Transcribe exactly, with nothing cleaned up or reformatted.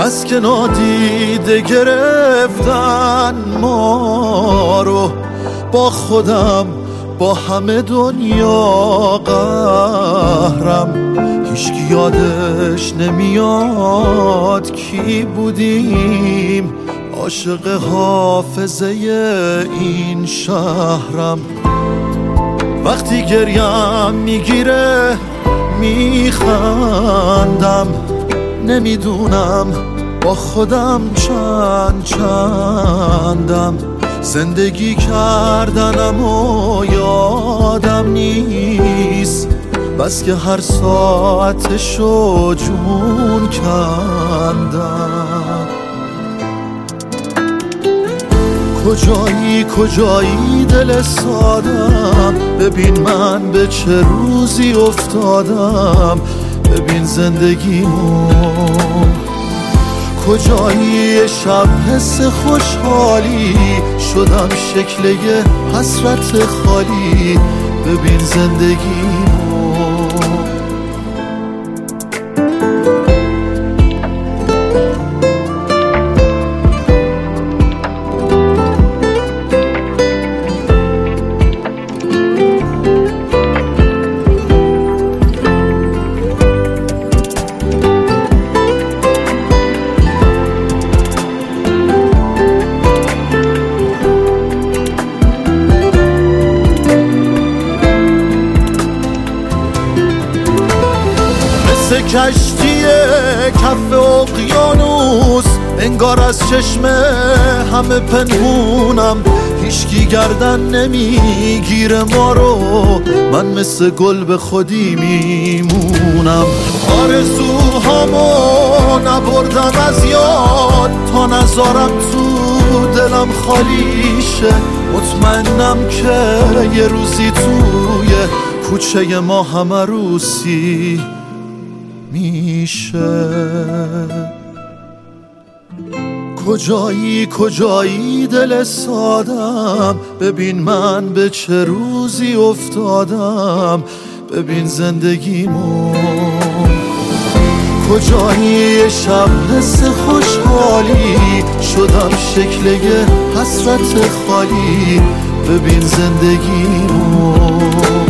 بس که نادیده گرفتن ما رو، با خودم با همه دنیا قهرم. هیچکی یادش نمیاد کی بودیم، عاشق حافظه این شهرم. وقتی گریم میگیره میخندم، نمیدونم با خودم چند چندم. زندگی کردنم و یادم نیست، بس که هر ساعتشو جون کندم. کجایی کجایی دل سادم، ببین من به چه روزی افتادم، ببین زندگیمو. کجایی شب حس خوشحالی، شدم شکل یه حسرت خالی، ببین زندگیمو. کشتی کف اقیانوس، انگار از چشم همه پنهونم. هیچکی گردن نمیگیره ما رو، من مثل گل به خودی میمونم. آرزوهامو نبردم از یاد، تا نذارم تو دلم خالی شه. مطمئنم که یه روزی توی کوچه ما هم عروسی میشه. کجایی کجایی دل سادم، ببین من به چه روزی افتادم، ببین زندگیمو. کجایی شب حس خوشحالی، شدم شکل یه حسرت خالی، ببین زندگیمو.